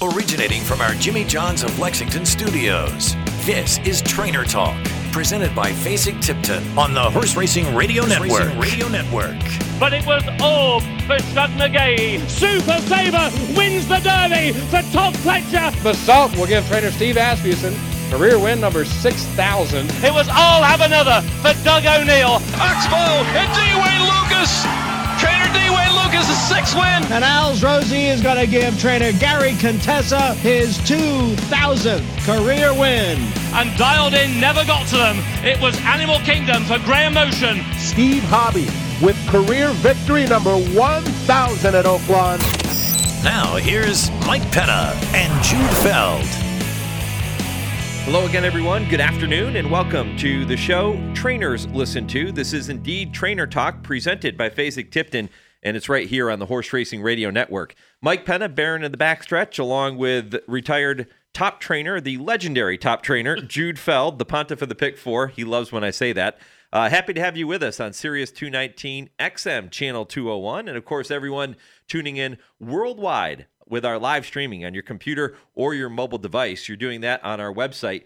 Originating from our Jimmy John's of Lexington studios, this is Trainer Talk, presented by Fasig-Tipton on the Horse Racing Radio Network. But it was all for Shug McGahee. Super Sabre wins the Derby for Todd Pletcher. The Salt will give trainer Steve Asmussen career win number 6,000. It was all have another for Doug O'Neill. Oxbow and D-Wayne Lucas. Trainer D-Wayne Lucas' 6th win. And Al's Rosie is going to give trainer Gary Contessa his 2,000th career win. And Dialed In never got to them. It was Animal Kingdom for Graham Motion. Steve Hobby with career victory number 1,000 at Oaklawn. Now here's Mike Penna and Jude Feld. Hello again, everyone. Good afternoon, and welcome to the show trainers listen to. This is indeed Trainer Talk, presented by Fasig-Tipton, and it's right here on the Horse Racing Radio Network. Mike Penna, Baron in the backstretch, along with retired top trainer, the legendary top trainer, Jude Feld, the pontiff of the Pick 4. He loves when I say that. Happy to have you with us on Sirius 219 XM Channel 201, and of course, everyone tuning in worldwide with our live streaming on your computer or your mobile device. You're doing that on our website,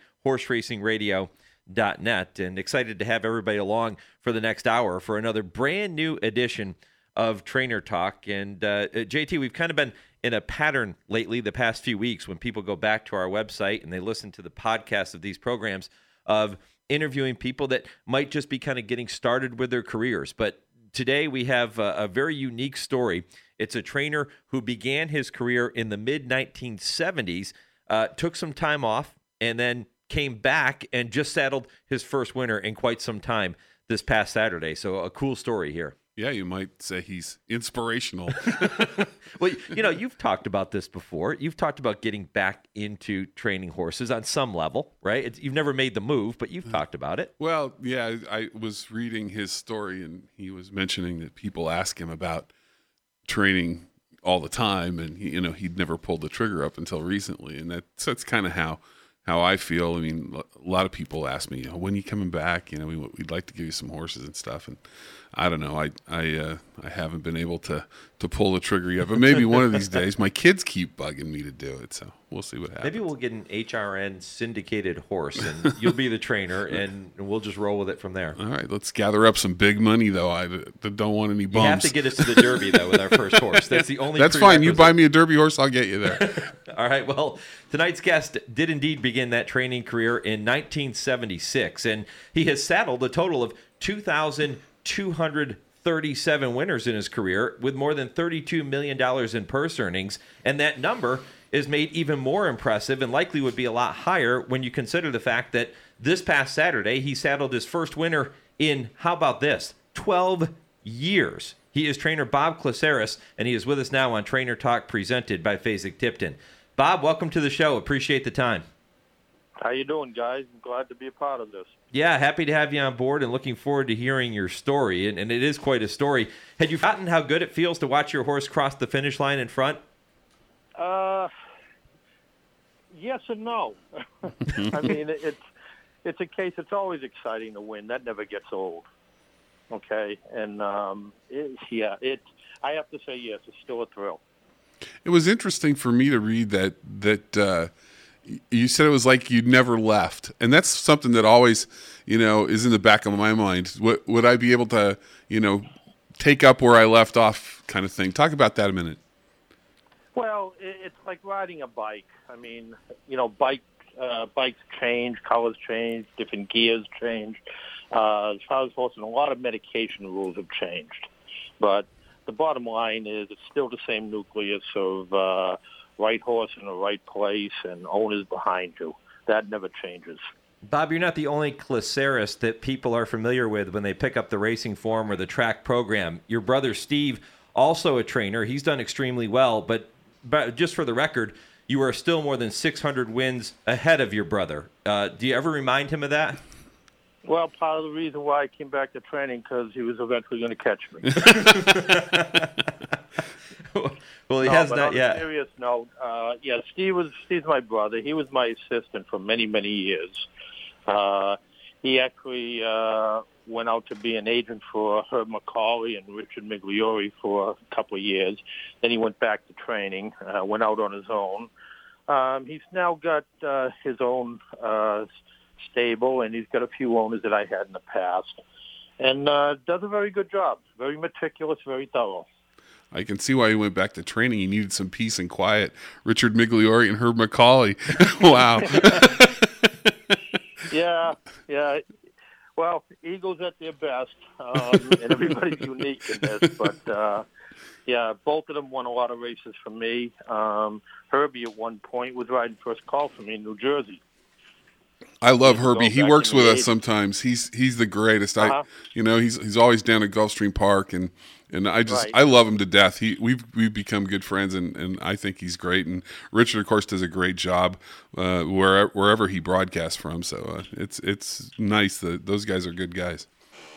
horseracingradio.net, and excited to have everybody along for the next hour for another brand new edition of Trainer Talk. And JT, we've kind of been in a pattern lately the past few weeks when people go back to our website and they listen to the podcasts of these programs of interviewing people that might just be kind of getting started with their careers. But today we have a very unique story. It's a trainer who began his career in the mid-1970s, took some time off, and then came back and just saddled his first winner in quite some time this past Saturday. So a cool story here. Yeah, you might say he's inspirational. Well, you know, you've talked about this before. You've talked about getting back into training horses on some level, right? You've never made the move, but you've talked about it. Well, yeah, I was reading his story, and he was mentioning that people ask him about training all the time, and he'd never pulled the trigger up until recently, and that's kind of how I feel. I mean, a lot of people ask me, when are you coming back? We'd like to give you some horses and stuff, and I don't know. I haven't been able to pull the trigger yet, but maybe one of these days. My kids keep bugging me to do it, so we'll see what happens. Maybe we'll get an HRN syndicated horse, and you'll be the trainer, and we'll just roll with it from there. All right, let's gather up some big money, though. I don't want any bums. You have to get us to the Derby, though, with our first horse. That's the only. That's fine. You buy me a Derby horse, I'll get you there. All right. Well, tonight's guest did indeed begin that training career in 1976, and he has saddled a total of 2,237 winners in his career, with more than $32 million in purse earnings, and that number is made even more impressive and likely would be a lot higher when you consider the fact that this past Saturday he saddled his first winner in, how about this, 12 years. He is trainer Bob Clissaris, and he is with us now on Trainer Talk, presented by Fasig-Tipton. Bob, welcome to the show. Appreciate the time. How you doing, guys? I'm glad to be a part of this. Yeah, happy to have you on board and looking forward to hearing your story. And it is quite a story. Had you forgotten how good it feels to watch your horse cross the finish line in front? Yes and no. I mean, it's a case. It's always exciting to win. That never gets old. Okay, and I have to say yes. It's still a thrill. It was interesting for me to read that you said it was like you'd never left, and that's something that always, is in the back of my mind. Would I be able to, take up where I left off, kind of thing? Talk about that a minute. Well, it's like riding a bike. I mean, bikes change, colors change, different gears change. As far as horses, a lot of medication rules have changed, but the bottom line is it's still the same nucleus of right horse in the right place and owners behind you. That never changes. Bob, you're not the only Clissaris that people are familiar with when they pick up the racing form or the track program. Your brother Steve, also a trainer, he's done extremely well, but just for the record, you are still more than 600 wins ahead of your brother. Do you ever remind him of that? Well, part of the reason why I came back to training, because he was eventually going to catch me. Well, he has not yet. On a serious note, Steve's my brother. He was my assistant for many, many years. He actually went out to be an agent for Herb McCauley and Richard Migliori for a couple of years. Then he went back to training, went out on his own. He's now got his own stable, and he's got a few owners that I had in the past, and does a very good job. Very meticulous, very thorough. I can see why he went back to training. He needed some peace and quiet. Richard Migliori and Herb McCauley. Wow. Yeah. Well, Eagles at their best, and everybody's unique in this. But, both of them won a lot of races for me. Herbie at one point was riding first call for me in New Jersey. I love Herbie. He works with us sometimes. He's the greatest. He's always down at Gulfstream Park, and I love him to death. We've become good friends, and I think he's great. And Richard, of course, does a great job wherever he broadcasts from. So it's nice that those guys are good guys.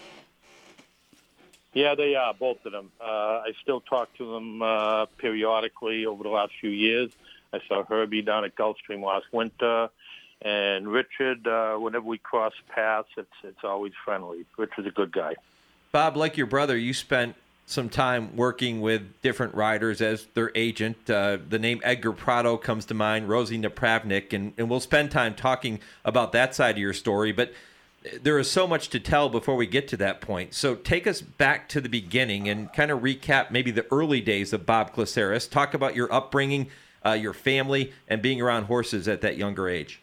Yeah, they are, both of them. I still talk to them periodically over the last few years. I saw Herbie down at Gulfstream last winter. And Richard, whenever we cross paths, it's always friendly. Richard's a good guy. Bob, like your brother, you spent some time working with different riders as their agent. The name Edgar Prado comes to mind, Rosie Napravnik, and we'll spend time talking about that side of your story. But there is so much to tell before we get to that point. So take us back to the beginning and kind of recap maybe the early days of Bob Glaceris. Talk about your upbringing, your family, and being around horses at that younger age.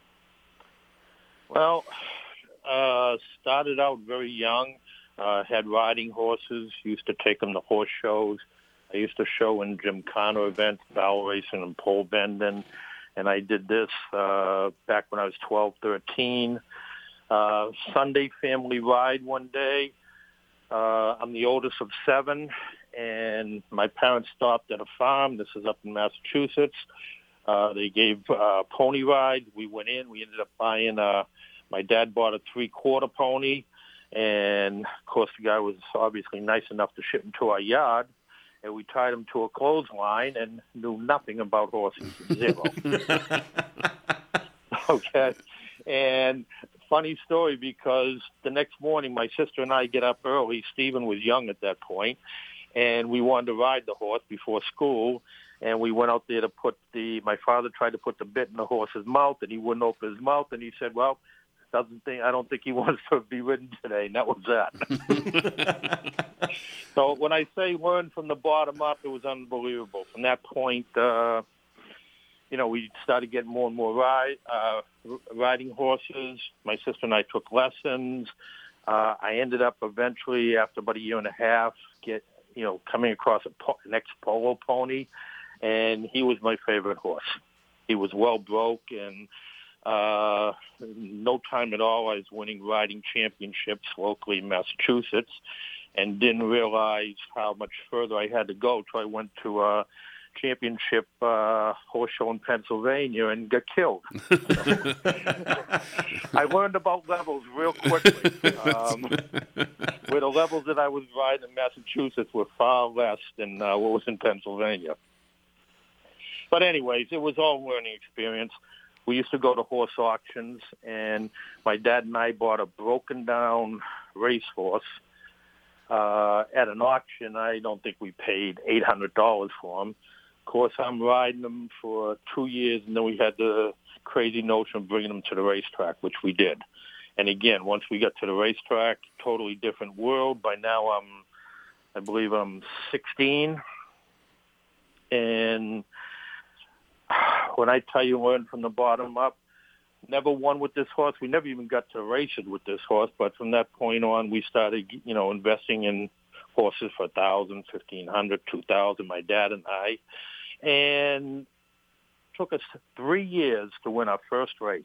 Well, started out very young, had riding horses, used to take them to horse shows. I used to show in Gymkhana events, barrel racing and pole bending, and I did this back when I was 12, 13. Sunday family ride one day. I'm the oldest of 7, and my parents stopped at a farm. This is up in Massachusetts. They gave pony rides. We went in. We ended up buying my dad bought a 3/4 pony, and of course the guy was obviously nice enough to ship him to our yard, and we tied him to a clothesline and knew nothing about horses, zero. Okay, and funny story, because the next morning my sister and I get up early. Stephen was young at that point, and we wanted to ride the horse before school. And we went out there to my father tried to put the bit in the horse's mouth, and he wouldn't open his mouth. And he said, well, I don't think he wants to be ridden today. And that was that. So when I say learn from the bottom up, it was unbelievable. From that point, we started getting more and more riding horses. My sister and I took lessons. I ended up eventually, after about a year and a half, coming across an ex-polo pony. And he was my favorite horse. He was well broke, and no time at all I was winning riding championships locally in Massachusetts, and didn't realize how much further I had to go till I went to a championship horse show in Pennsylvania and got killed. I learned about levels real quickly. Where the levels that I was riding in Massachusetts were far less than what was in Pennsylvania. But anyways, it was all a learning experience. We used to go to horse auctions, and my dad and I bought a broken-down racehorse at an auction. I don't think we paid $800 for him. Of course, I'm riding them for 2 years, and then we had the crazy notion of bringing them to the racetrack, which we did. And again, once we got to the racetrack, totally different world. By now, I believe I'm 16, and when I tell you learn from the bottom up, never won with this horse. We never even got to race it with this horse, but from that point on, we started, investing in horses for $1,000, $1,500, $2,000, my dad and I, and it took us 3 years to win our first race.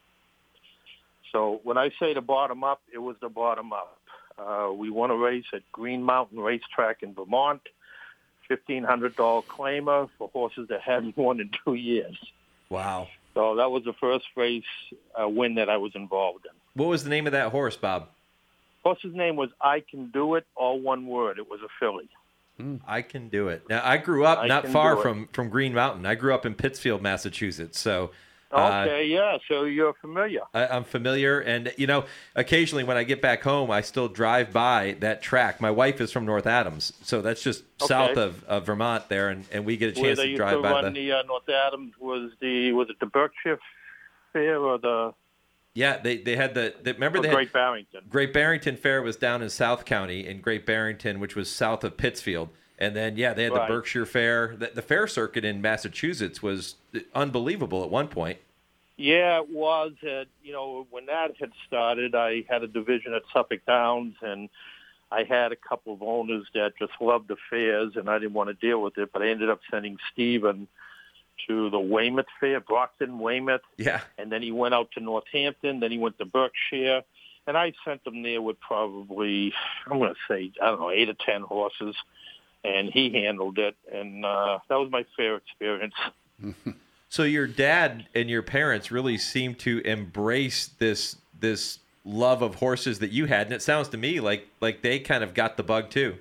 So when I say the bottom up, it was the bottom up. We won a race at Green Mountain Racetrack in Vermont. $1,500 claimer for horses that hadn't won in 2 years. Wow. So that was the first race win that I was involved in. What was the name of that horse, Bob? Horse's name was I Can Do It, all one word. It was a filly. I Can Do It. Now, I grew up not far from Green Mountain. I grew up in Pittsfield, Massachusetts. So Okay, yeah, so you're familiar. I'm familiar, and occasionally when I get back home, I still drive by that track. My wife is from North Adams, so that's just south of Vermont there, and we get a chance to drive by. Where they used to run the North Adams, was it the Berkshire Fair or the? Yeah, they had remember they Great Barrington. Great Barrington Fair was down in South County in Great Barrington, which was south of Pittsfield. And then, they had the Berkshire Fair. The fair circuit in Massachusetts was unbelievable at one point. Yeah, it was. When that had started, I had a division at Suffolk Downs, and I had a couple of owners that just loved the fairs, and I didn't want to deal with it. But I ended up sending Stephen to the Weymouth Fair, Brockton, Weymouth. Yeah. And then he went out to Northampton. Then he went to Berkshire. And I sent him there with probably, I'm going to say, 8 or 10 horses. And he handled it, and that was my fair experience. So your dad and your parents really seemed to embrace this love of horses that you had, and it sounds to me like they kind of got the bug too.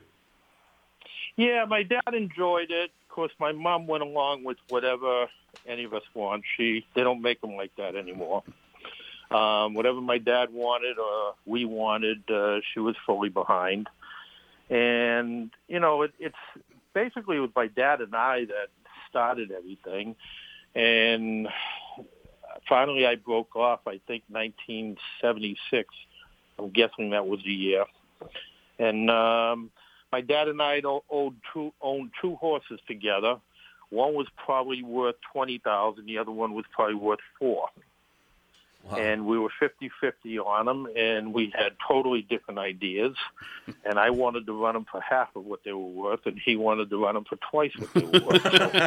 Yeah, my dad enjoyed it. Of course, my mom went along with whatever any of us want. They don't make them like that anymore. Whatever my dad wanted or we wanted, she was fully behind. And, it's basically with my dad and I that started everything. And finally I broke off, I think, 1976. I'm guessing that was the year. And my dad and I owned two horses together. One was probably worth $20,000. The other one was probably worth $4,000. Wow. And we were 50-50 on them, and we had totally different ideas. And I wanted to run them for half of what they were worth, and he wanted to run them for twice what they were worth.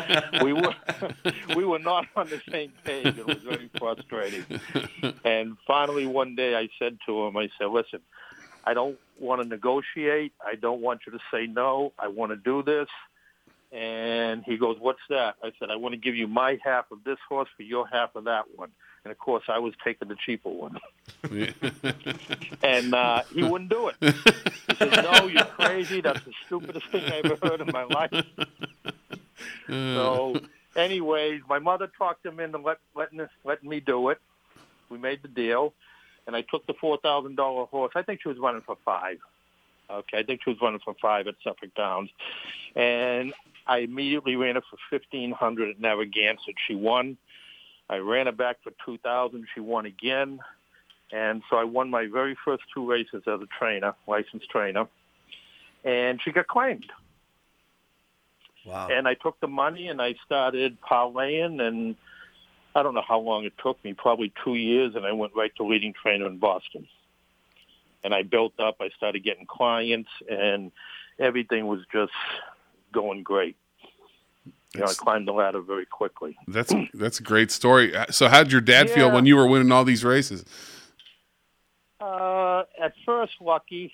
So we were not on the same page. It was very frustrating. And finally, one day, I said to him, listen, I don't want to negotiate. I don't want you to say no. I want to do this. And he goes, what's that? I said, I want to give you my half of this horse for your half of that one. And, of course, I was taking the cheaper one. And he wouldn't do it. He said, no, you're crazy. That's the stupidest thing I ever heard in my life. So, anyways, my mother talked him into letting me do it. We made the deal. And I took the $4,000 horse. I think she was running for $5,000. Okay, I think she was running for $5,000 at Suffolk Downs. And I immediately ran her for $1,500 at Narragansett. She won. I ran her back for $2,000. She won again. And so I won my very first 2 races as a trainer, licensed trainer. And she got claimed. Wow. And I took the money and I started parlaying, and I don't know how long it took me, probably 2 years, and I went right to leading trainer in Boston. And I built up. I started getting clients, and everything was just going great. I climbed the ladder very quickly. That's a great story. So how did your dad feel when you were winning all these races? At first, lucky.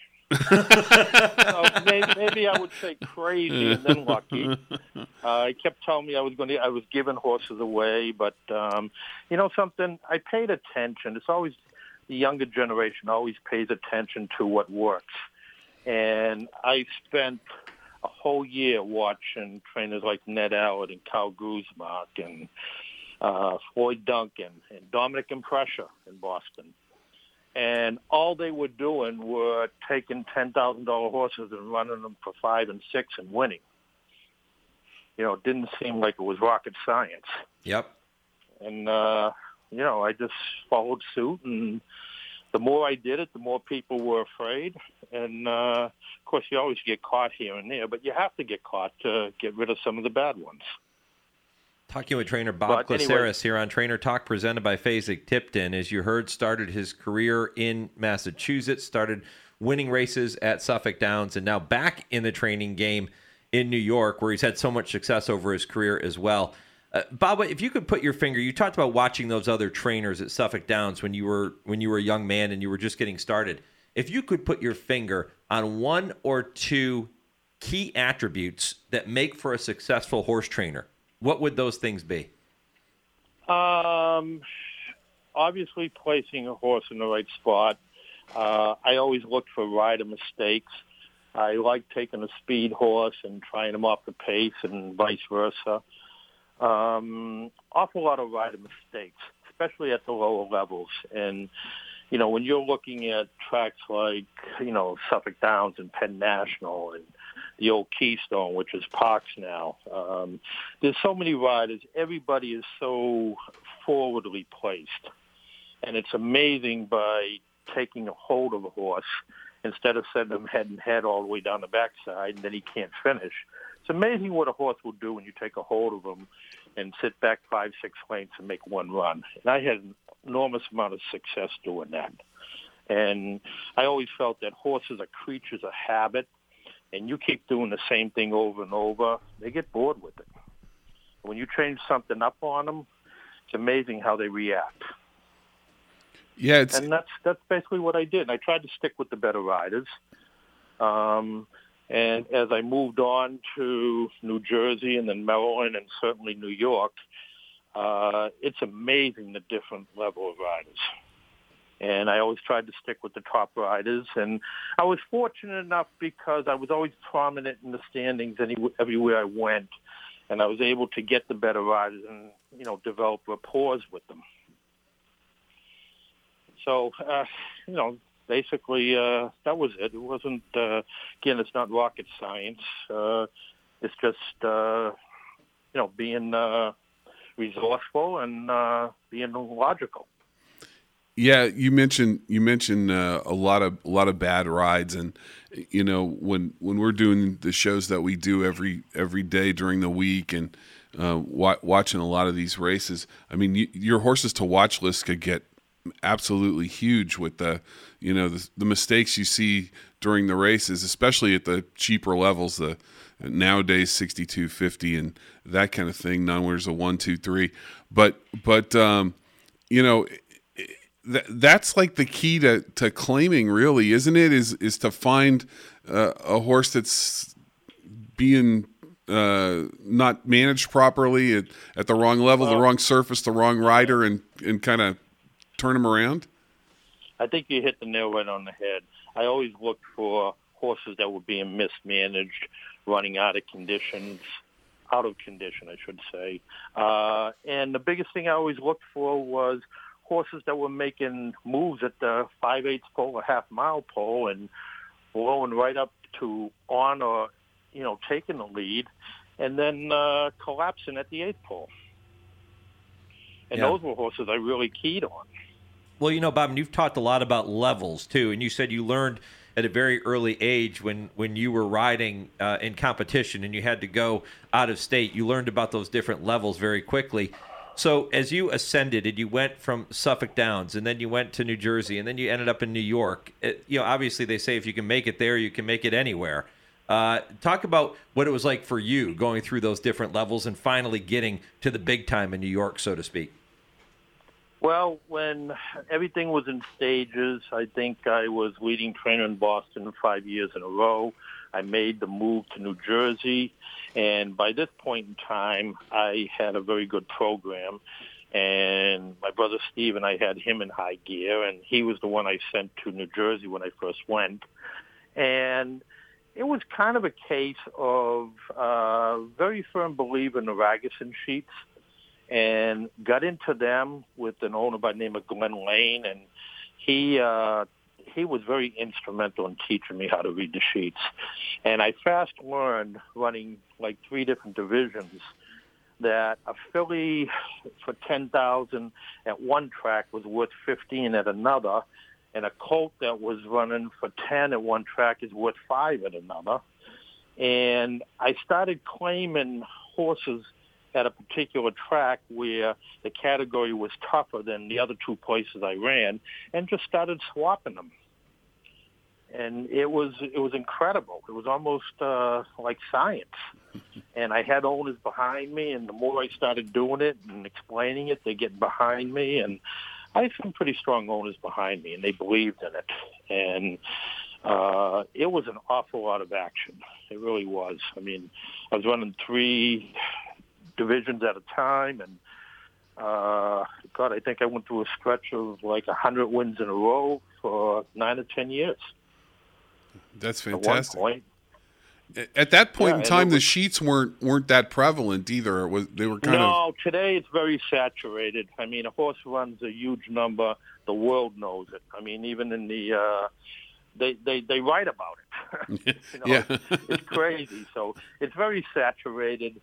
Maybe I would say crazy and then lucky. He kept telling me I was giving horses away, but something, I paid attention. It's always the younger generation always pays attention to what works. And I spent a whole year watching trainers like Ned Allard and Kyle Guzmark and Floyd Duncan and Dominic Impressor in Boston. And all they were doing were taking $10,000 horses and running them for 5 and 6 and winning. It didn't seem like it was rocket science. Yep. And, I just followed suit, and the more I did it, the more people were afraid. And, of course, you always get caught here and there, but you have to get caught to get rid of some of the bad ones. Talking with trainer Bob Glaceris here on Trainer Talk, presented by Fasig-Tipton. As you heard, started his career in Massachusetts, started winning races at Suffolk Downs, and now back in the training game in New York, where he's had so much success over his career as well. Bob, if you could put your finger, you talked about watching those other trainers at Suffolk Downs when you were a young man and you were just getting started. If you could put your finger on 1 or 2 key attributes that make for a successful horse trainer, what would those things be? Obviously placing a horse in the right spot. I always look for rider mistakes. I like taking a speed horse and trying him off the pace and vice versa. Awful lot of rider mistakes. especially at the lower levels. And, you know, when you're looking at tracks like, you know, Suffolk Downs and Penn National and the old Keystone, which is Parks now, there's so many riders. Everybody is so forwardly placed. And it's amazing by taking a hold of a horse instead of sending him head and head all the way down the backside, and then he can't finish. It's amazing what a horse will do when you take a hold of him and sit back 5-6 lengths and make one run. And I had an enormous amount of success doing that. And I always felt that horses are creatures of habit, and you keep doing the same thing over and over, they get bored with it. When you change something up on them, it's amazing how they react. Yeah, and that's basically what I did. I tried to stick with the better riders. And as I moved on to New Jersey and then Maryland and certainly New York, it's amazing the different level of riders. And I always tried to stick with the top riders. And I was fortunate enough because I was always prominent in the standings everywhere I went. And I was able to get the better riders and, you know, develop rapport with them. So, you know, basically that was it. It wasn't, again, it's not rocket science. It's just, you know, being resourceful and being logical. Yeah, you mentioned a lot of bad rides, and you know when we're doing the shows that we do every day during the week and watching a lot of these races. I mean, your horses to watch list could get absolutely huge with the mistakes you see during the races, especially at the cheaper levels, the nowadays 62.50 and that kind of thing. None where's a 1, 2, 3, but you know. That's like the key to claiming, really, isn't it? Is to find a horse that's being not managed properly at the wrong level, the wrong surface, the wrong rider, and kind of turn them around? I think you hit the nail right on the head. I always looked for horses that were being mismanaged, running out of condition, I should say. And the biggest thing I always looked for was horses that were making moves at the 5/8 pole or half-mile pole and blowing right up to on or, you know, taking the lead and then collapsing at the 8th pole. And those were horses I really keyed on. Well, you know, Bob, you've talked a lot about levels, too, and you said you learned at a very early age when you were riding in competition and you had to go out of state. You learned about those different levels very quickly. So as you ascended and you went from Suffolk Downs and then you went to New Jersey and then you ended up in New York, you know, obviously they say if you can make it there, you can make it anywhere. Talk about what it was like for you going through those different levels and finally getting to the big time in New York, so to speak. Well, when everything was in stages, I think I was leading trainer in Boston 5 years in a row. I made the move to New Jersey, and by this point in time, I had a very good program. And my brother Steve and I had him in high gear, and he was the one I sent to New Jersey when I first went. And it was kind of a case of very firm believer in the Ragusan sheets, and got into them with an owner by the name of Glenn Lane, and he was very instrumental in teaching me how to read the sheets. And I fast learned, running like 3 different divisions, that a filly for $10,000 at one track was worth $15 at another, and a colt that was running for $10 at one track is worth $5 at another. And I started claiming horses at a particular track where the category was tougher than the other 2 places I ran, and just started swapping them. And it was incredible. It was almost like science. And I had owners behind me, and the more I started doing it and explaining it, they get behind me. And I had some pretty strong owners behind me, and they believed in it. And it was an awful lot of action. It really was. I mean, I was running 3 divisions at a time, and I think I went through a stretch of like 100 wins in a row for 9 or 10 years. That's fantastic. At one point. At that point Yeah, in time, and the sheets weren't that prevalent either. They were kind of. No, today it's very saturated. I mean, a horse runs a huge number. The world knows it. I mean, even in the they write about it. Yeah. It's crazy. So it's very saturated.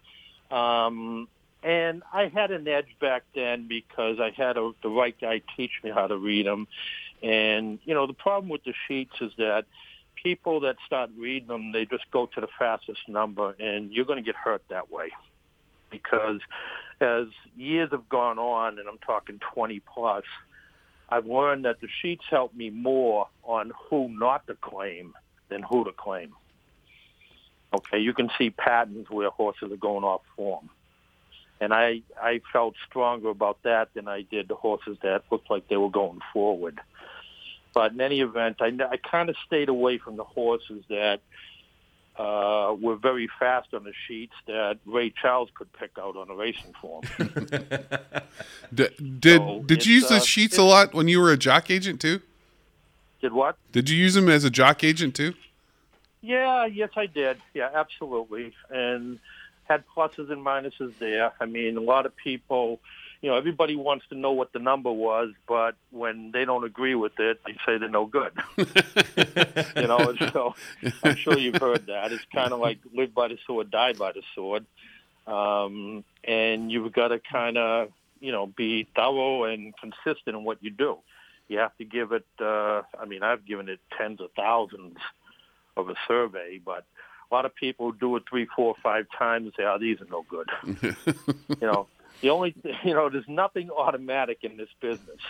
And I had an edge back then because I had the right guy teach me how to read them. And, the problem with the sheets is that people that start reading them, they just go to the fastest number, and you're going to get hurt that way. Because as years have gone on, and I'm talking 20 plus, I've learned that the sheets help me more on who not to claim than who to claim. Okay, you can see patterns where horses are going off form. And I felt stronger about that than I did the horses that looked like they were going forward. But in any event, I kind of stayed away from the horses that were very fast on the sheets that Ray Charles could pick out on a racing form. Did you use the sheets a lot when you were a jock agent too? Did what? Did you use them as a jock agent too? Yeah, yes, I did. Yeah, absolutely. And had pluses and minuses there. I mean, a lot of people, everybody wants to know what the number was, but when they don't agree with it, they say they're no good. So I'm sure you've heard that. It's kind of like live by the sword, die by the sword. And you've got to kind of, be thorough and consistent in what you do. You have to give it, I've given it tens of thousands of a survey, but a lot of people do it 3, 4, 5 times and say, "Oh, these are no good." The only, there's nothing automatic in this business.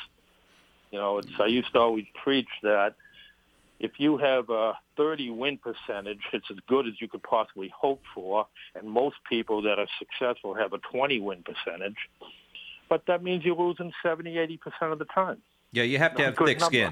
I used to always preach that if you have a 30 win percentage, it's as good as you could possibly hope for, and most people that are successful have a 20 win percentage. But that means you're losing 70, 80% of the time. Yeah, you have to have thick skin.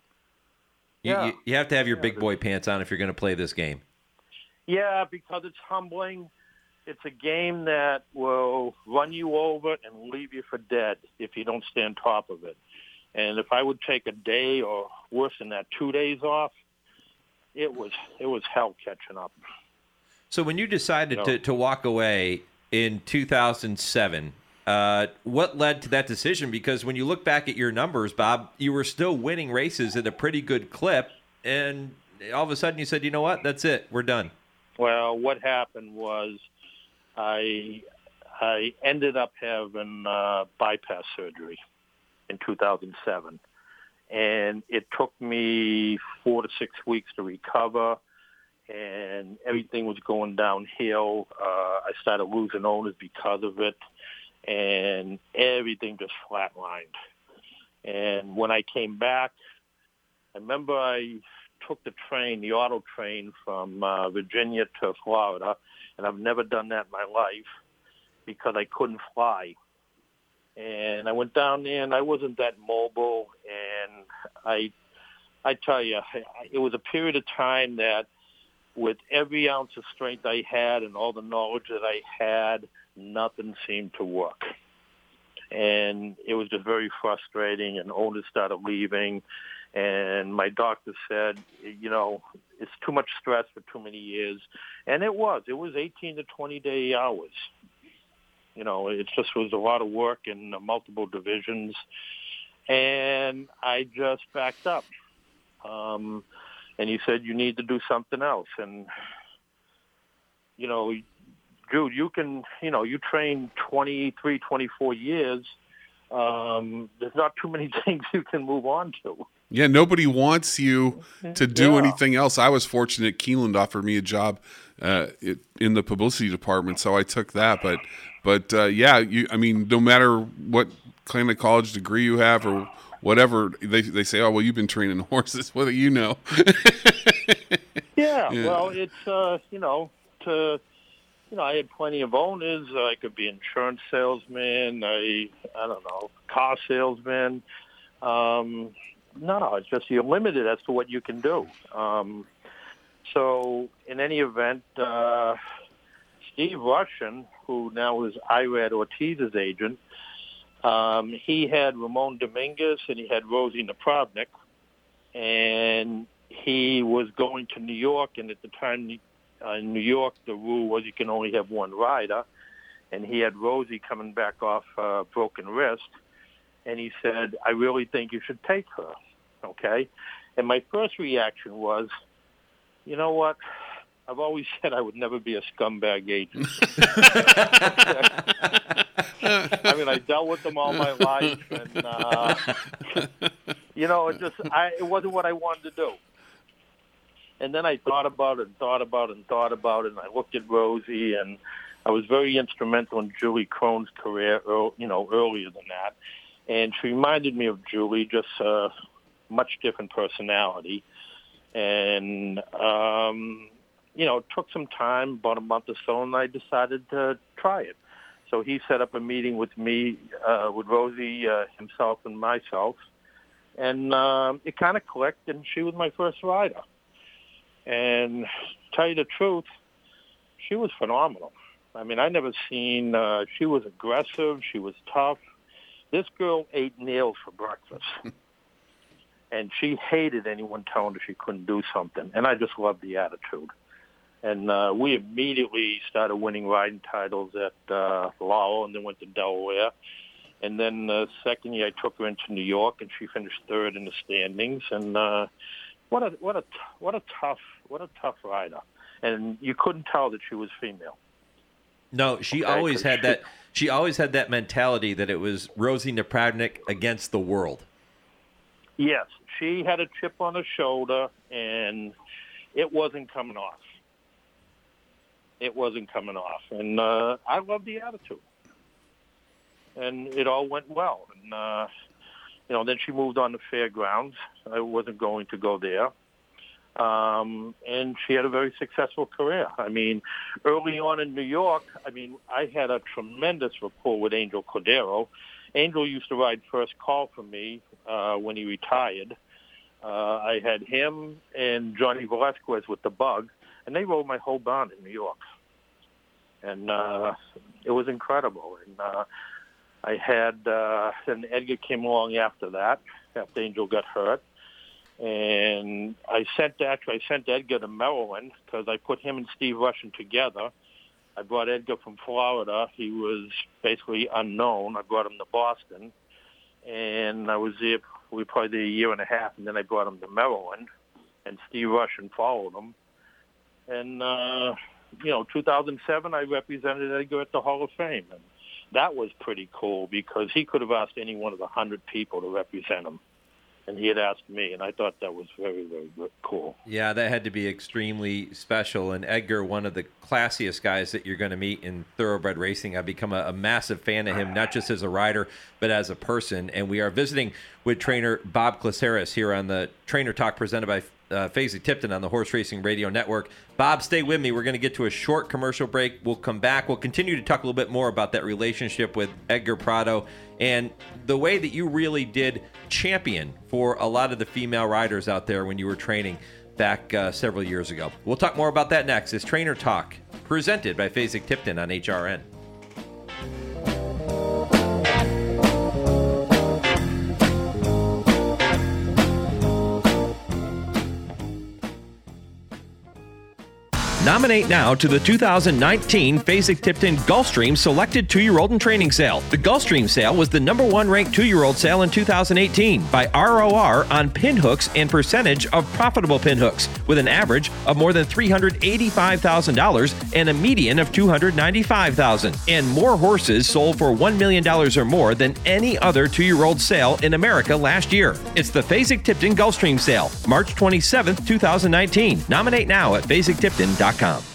Yeah. You have to have your big boy pants on if you're going to play this game. Yeah, because it's humbling. It's a game that will run you over and leave you for dead if you don't stay on top of it. And if I would take a day or worse than that, 2 days off, it was hell catching up. So when you decided to walk away in 2007, what led to that decision? Because when you look back at your numbers, Bob, you were still winning races at a pretty good clip, and all of a sudden you said, "You know what? That's it. We're done." Well, what happened was I ended up having bypass surgery in 2007, and it took me 4 to 6 weeks to recover, and everything was going downhill. I started losing owners because of it, and everything just flatlined. And when I came back, I remember I took the auto train from Virginia to Florida, and I've never done that in my life because I couldn't fly. And I went down there, and I wasn't that mobile, and I tell you, it was a period of time that with every ounce of strength I had and all the knowledge that I had, nothing seemed to work. And it was just very frustrating, and owners started leaving. And my doctor said, it's too much stress for too many years. And it was 18 to 20-day hours. It just was a lot of work in multiple divisions. And I just backed up. And he said, you need to do something else. And, Jude, you can, you train 23, 24 years. There's not too many things you can move on to. Yeah, nobody wants you to do anything else. I was fortunate. Keeneland offered me a job in the publicity department, so I took that. But no matter what kind of college degree you have or whatever, they say, "Oh, well, you've been training horses. What do you know?" Yeah, well, it's I had plenty of owners. I could be an insurance salesman. I don't know, car salesman. No, it's just you're limited as to what you can do. So in any event, Steve Russian, who now is Irad Ortiz's agent, he had Ramon Dominguez and he had Rosie Napravnik, and he was going to New York, and at the time in New York, the rule was you can only have one rider, and he had Rosie coming back off a broken wrist, and he said, I really think you should take her, okay? And my first reaction was, you know what? I've always said I would never be a scumbag agent. I mean, I dealt with them all my life, and, it wasn't what I wanted to do. And then I thought about it, and I looked at Rosie, and I was very instrumental in Julie Krohn's career, earlier than that. And she reminded me of Julie, just a much different personality. And, it took some time, about a month or so, and I decided to try it. So he set up a meeting with me, with Rosie, himself, and myself. And it kind of clicked, and she was my first rider. And to tell you the truth, she was phenomenal. I mean, I never seen, she was aggressive, she was tough. This girl ate nails for breakfast. And she hated anyone telling her she couldn't do something. And I just loved the attitude. And we immediately started winning riding titles at Lowell, and then went to Delaware. And then the second year I took her into New York, and she finished third in the standings. And what a tough rider. And you couldn't tell that she was female. No, she always had that. She always had that mentality that it was Rosie Napravnik against the world. Yes, she had a chip on her shoulder, and it wasn't coming off. And I loved the attitude. And it all went well. And, then she moved on to Fairgrounds. I wasn't going to go there. And she had a very successful career. I mean, early on in New York, I had a tremendous rapport with Angel Cordero. Angel used to ride first call for me when he retired. I had him and Johnny Velasquez with the Bug, and they rode my whole barn in New York. And it was incredible. And I had, and Edgar came along after that, after Angel got hurt. And I sent Edgar to Maryland because I put him and Steve Russian together. I brought Edgar from Florida. He was basically unknown. I brought him to Boston. And I was there, we were probably there a year and a half, and then I brought him to Maryland. And Steve Russian followed him. And, 2007, I represented Edgar at the Hall of Fame. And that was pretty cool because he could have asked any one of the 100 people to represent him. And he had asked me, and I thought that was very, very cool. Yeah, that had to be extremely special. And Edgar, one of the classiest guys that you're going to meet in thoroughbred racing. I've become a massive fan of him, not just as a rider, but as a person. And we are visiting with trainer Bob Glaceris here on the Trainer Talk presented by Fasig-Tipton on the Horse Racing Radio Network. Bob, stay with me. We're going to get to a short commercial break. We'll come back. We'll continue to talk a little bit more about that relationship with Edgar Prado and the way that you really did champion for a lot of the female riders out there when you were training back several years ago. We'll talk more about that next. It's Trainer Talk, presented by Fasig-Tipton on HRN. Nominate now to the 2019 Fasig-Tipton Gulfstream Selected 2-Year-Old and Training Sale. The Gulfstream sale was the #1 ranked 2-year-old sale in 2018 by ROR on pinhooks and percentage of profitable pinhooks, with an average of more than $385,000 and a median of $295,000, and more horses sold for $1 million or more than any other 2-year-old sale in America last year. It's the Fasig-Tipton Gulfstream sale, March 27th, 2019. Nominate now at Fasig-Tipton.com.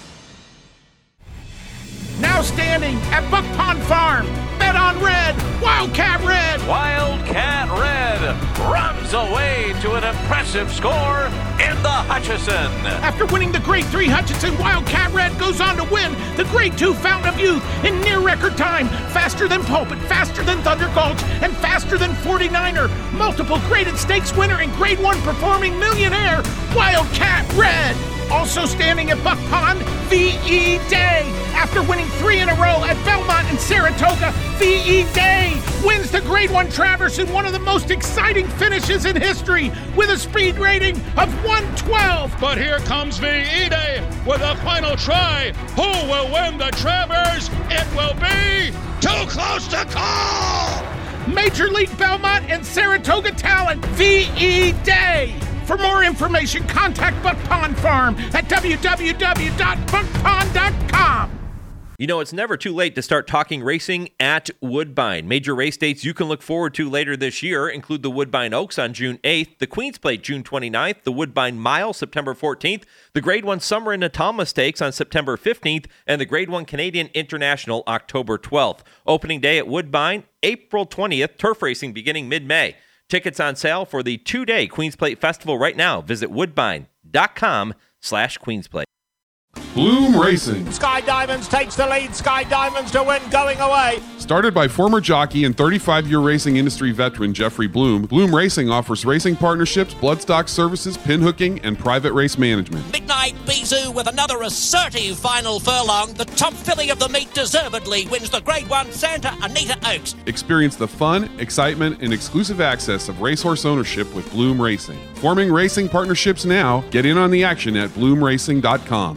Now standing at Buck Pond Farm, Bet on Red, Wildcat Red. Wildcat Red runs away to an impressive score in the Hutchison. After winning the Grade 3 Hutchison, Wildcat Red goes on to win the Grade 2 Fountain of Youth in near record time. Faster than Pulpit, faster than Thunder Gulch, and faster than 49er. Multiple graded stakes winner and Grade 1 performing millionaire, Wildcat Red. Also standing at Buck Pond, V.E. Day. After winning 3 in a row at Belmont and Saratoga, V.E. Day wins the Grade 1 Travers in one of the most exciting finishes in history with a speed rating of 112. But here comes Ide with a final try. Who will win the Travers? It will be Too Close to Call. Major League Belmont and Saratoga talent, V.E. Day. For more information, contact Buck Pond Farm at www.buckpond.com. You know, it's never too late to start talking racing at Woodbine. Major race dates you can look forward to later this year include the Woodbine Oaks on June 8th, the Queen's Plate June 29th, the Woodbine Mile September 14th, the Grade 1 Summer in Natama Stakes on September 15th, and the Grade 1 Canadian International October 12th. Opening day at Woodbine, April 20th, turf racing beginning mid-May. Tickets on sale for the 2-day Queen's Plate Festival right now. Visit woodbine.com/queensplate. Bloom Racing. Sky Diamonds takes the lead. Sky Diamonds to win going away. Started by former jockey and 35-year racing industry veteran Jeffrey Bloom, Bloom Racing offers racing partnerships, bloodstock services, pinhooking, and private race management. Midnight Bisou with another assertive final furlong. The top filly of the meet deservedly wins the Grade 1 Santa Anita Oaks. Experience the fun, excitement, and exclusive access of racehorse ownership with Bloom Racing. Forming racing partnerships now. Get in on the action at bloomracing.com.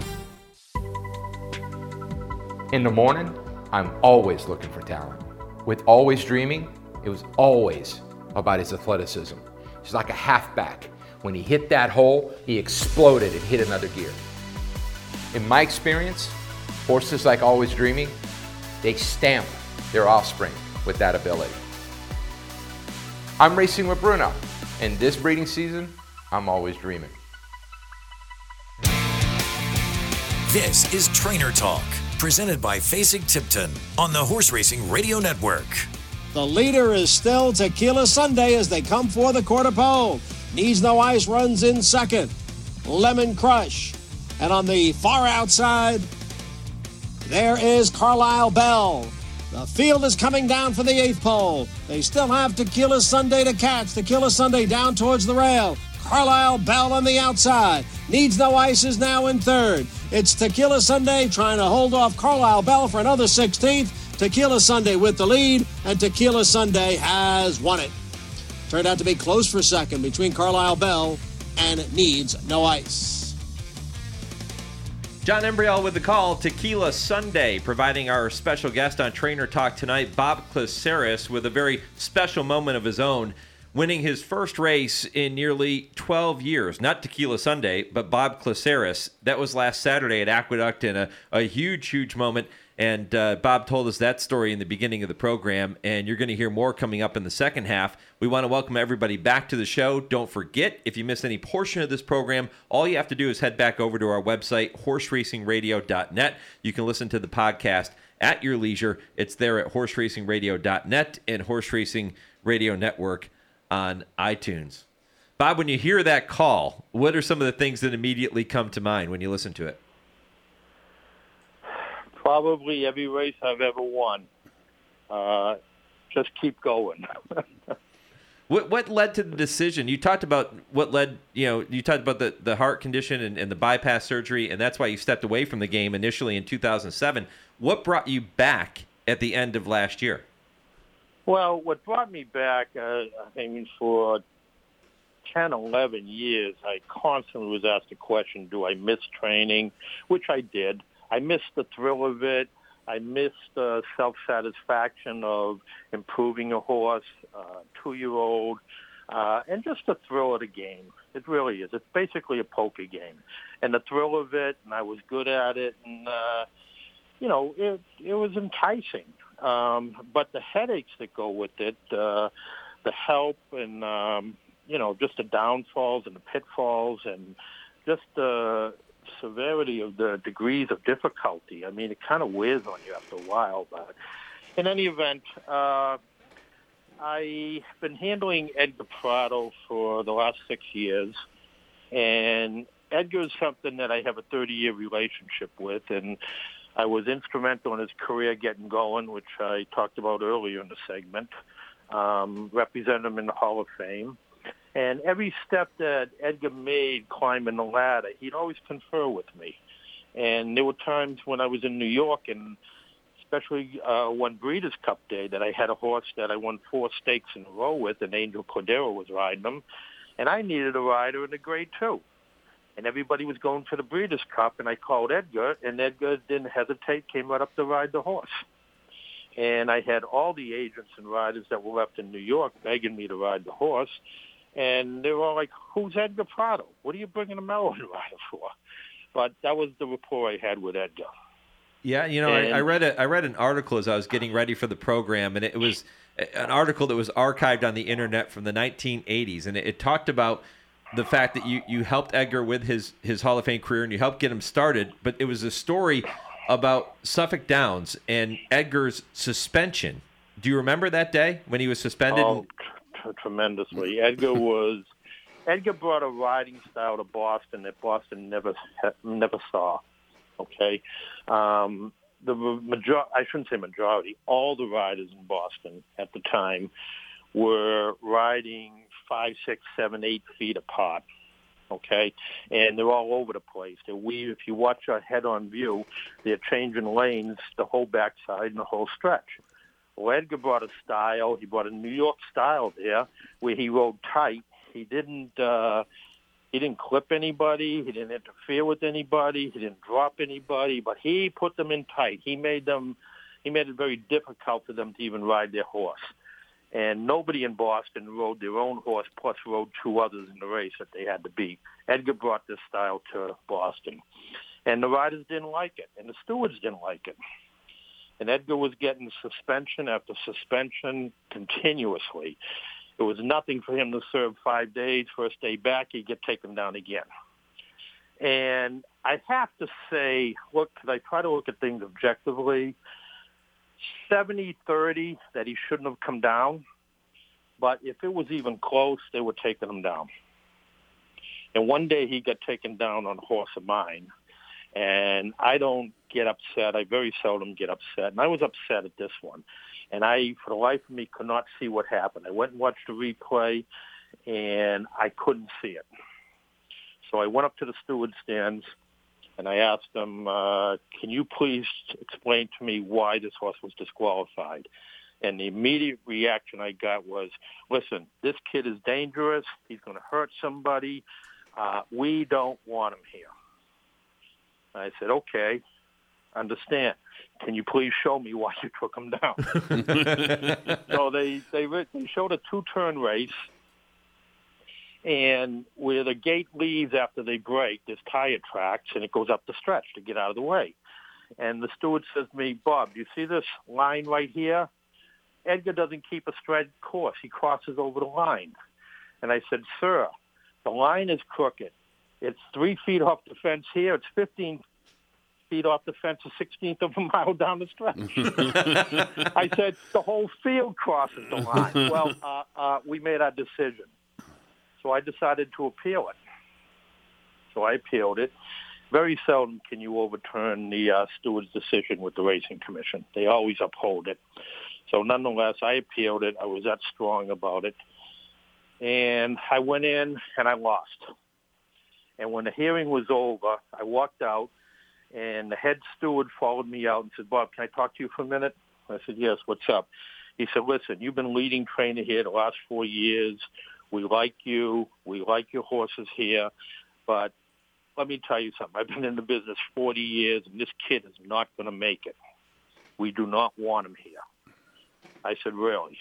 In the morning, I'm always looking for talent. With Always Dreaming, it was always about his athleticism. He's like a halfback. When he hit that hole, he exploded and hit another gear. In my experience, horses like Always Dreaming, they stamp their offspring with that ability. I'm racing with Bruno, and this breeding season, I'm always dreaming. This is Trainer Talk, presented by Fasig-Tipton on the Horse Racing Radio Network. The leader is still Tequila Sunday as they come for the quarter pole. Needs No Ice runs in second. Lemon Crush. And on the far outside, there is Carlisle Bell. The field is coming down for the 8th pole. They still have Tequila Sunday to catch. Tequila Sunday down towards the rail. Carlisle Bell on the outside. Needs No Ice is now in third. It's Tequila Sunday trying to hold off Carlisle Bell for another 16th. Tequila Sunday with the lead, and Tequila Sunday has won it. Turned out to be close for second between Carlisle Bell and Needs No Ice. John Embriel with the call. Tequila Sunday, providing our special guest on Trainer Talk tonight, Bob Clissaris, with a very special moment of his own, winning his first race in nearly 12 years. Not Tequila Sunday, but Bob Clissaris. That was last Saturday at Aqueduct, and a huge, huge moment. And Bob told us that story in the beginning of the program, and you're going to hear more coming up in the second half. We want to welcome everybody back to the show. Don't forget, if you missed any portion of this program, all you have to do is head back over to our website, horseracingradio.net. You can listen to the podcast at your leisure. It's there at horseracingradio.net and Horse Racing Radio Network on iTunes. Bob, when you hear that call, what are some of the things that immediately come to mind when you listen to it? Probably every race I've ever won. Just keep going. What led to the decision? You talked about what led, you talked about the heart condition and the bypass surgery, and that's why you stepped away from the game initially in 2007. What brought you back at the end of last year? Well, what brought me back, for 10, 11 years, I constantly was asked the question, do I miss training? Which I did. I missed the thrill of it. I missed the self-satisfaction of improving a horse, 2-year-old, and just the thrill of the game. It really is. It's basically a poker game. And the thrill of it, and I was good at it, and, it was enticing. But the headaches that go with it, the help and, just the downfalls and the pitfalls and just the severity of the degrees of difficulty. I mean, it kind of wears on you after a while. But in any event, I've been handling Edgar Prado for the last 6 years. And Edgar is something that I have a 30-year relationship with. And I was instrumental in his career getting going, which I talked about earlier in the segment. Represented him in the Hall of Fame. And every step that Edgar made climbing the ladder, he'd always confer with me. And there were times when I was in New York and especially one Breeders' Cup Day, that I had a horse that I won 4 stakes in a row with, and Angel Cordero was riding him, and I needed a rider in the Grade 2. And everybody was going for the Breeders' Cup, and I called Edgar, and Edgar didn't hesitate, came right up to ride the horse. And I had all the agents and riders that were left in New York begging me to ride the horse, and they were all like, "Who's Edgar Prado? What are you bringing a Mellon rider for?" But that was the rapport I had with Edgar. Yeah, I read an article as I was getting ready for the program, and it was an article that was archived on the internet from the 1980s, and it talked about the fact that you helped Edgar with his Hall of Fame career and you helped get him started, but it was a story about Suffolk Downs and Edgar's suspension. Do you remember that day when he was suspended? Oh, tremendously. Edgar brought a riding style to Boston that Boston never saw. Okay, I shouldn't say majority. All the riders in Boston at the time were riding 5, 6, 7, 8 feet apart. Okay, and they're all over the place. If you watch our head-on view, they're changing lanes the whole backside and the whole stretch. Well, Edgar brought a style. He brought a New York style there where he rode tight. He didn't clip anybody. He didn't interfere with anybody. He didn't drop anybody. But he put them in tight. He made it very difficult for them to even ride their horse. And nobody in Boston rode their own horse, plus rode 2 others in the race that they had to beat. Edgar brought this style to Boston. And the riders didn't like it, and the stewards didn't like it. And Edgar was getting suspension after suspension continuously. It was nothing for him to serve 5 days. First day back, he'd get taken down again. And I have to say, look, I try to look at things objectively. 70-30 that he shouldn't have come down. But if it was even close, they were taking him down. And one day he got taken down on a horse of mine. And I don't get upset. I very seldom get upset. And I was upset at this one. And I, for the life of me, could not see what happened. I went and watched the replay, and I couldn't see it. So I went up to the steward stands, and I asked them, can you please explain to me why this horse was disqualified? And the immediate reaction I got was, listen, this kid is dangerous. He's going to hurt somebody. We don't want him here. I said, okay, understand. Can you please show me why you took him down? So they showed a 2-turn race, and where the gate leaves after they break, there's tire tracks, and it goes up the stretch to get out of the way. And the steward says to me, Bob, do you see this line right here? Edgar doesn't keep a straight course. He crosses over the line. And I said, sir, the line is crooked. It's 3 feet off the fence here. It's 15 feet off the fence, a 16th of a mile down the stretch. I said, the whole field crosses the line. Well, we made our decision. So I decided to appeal it. So I appealed it. Very seldom can you overturn the steward's decision with the Racing Commission. They always uphold it. So nonetheless, I appealed it. I was that strong about it. And I went in and I lost. And when the hearing was over, I walked out, and the head steward followed me out and said, Bob, can I talk to you for a minute? I said, yes, what's up? He said, listen, you've been leading trainer here the last 4 years. We like you. We like your horses here. But let me tell you something. I've been in the business 40 years, and this kid is not going to make it. We do not want him here. I said, really?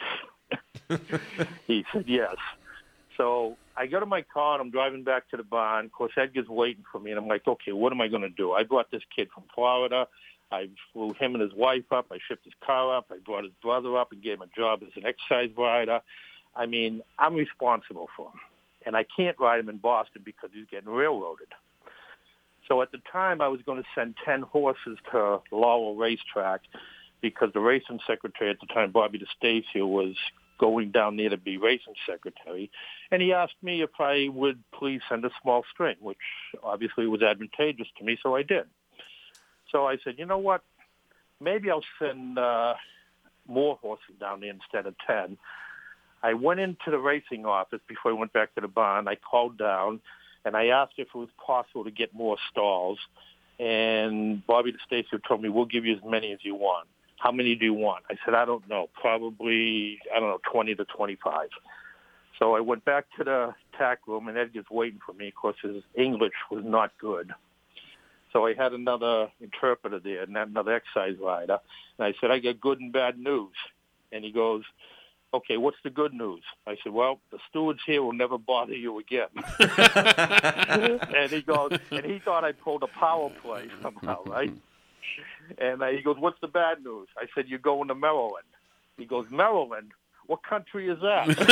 He said, yes. So I go to my car, and I'm driving back to the barn. Of course, Edgar's waiting for me, and I'm like, okay, what am I going to do? I brought this kid from Florida. I flew him and his wife up. I shipped his car up. I brought his brother up and gave him a job as an exercise rider. I mean, I'm responsible for him. And I can't ride him in Boston because he's getting railroaded. So at the time, I was going to send 10 horses to Laurel Racetrack because the racing secretary at the time, Bobby DeStacio, was going down there to be racing secretary. And he asked me if I would please send a small string, which obviously was advantageous to me, so I did. So I said, you know what? Maybe I'll send more horses down there instead of 10. I went into the racing office before I went back to the barn. I called down, and I asked if it was possible to get more stalls. And Bobby DeStacio told me, we'll give you as many as you want. How many do you want? I said, I don't know. Probably, 20 to 25. So I went back to the tack room, and Edgar's waiting for me. Of course, his English was not good. So I had another interpreter there, and another exercise rider. And I said, I got good and bad news. And he goes, okay, what's the good news? I said, well, the stewards here will never bother you again. And he goes, and he thought I pulled a power play somehow, right? And he goes, what's the bad news? I said, you're going to Maryland. He goes, Maryland? What country is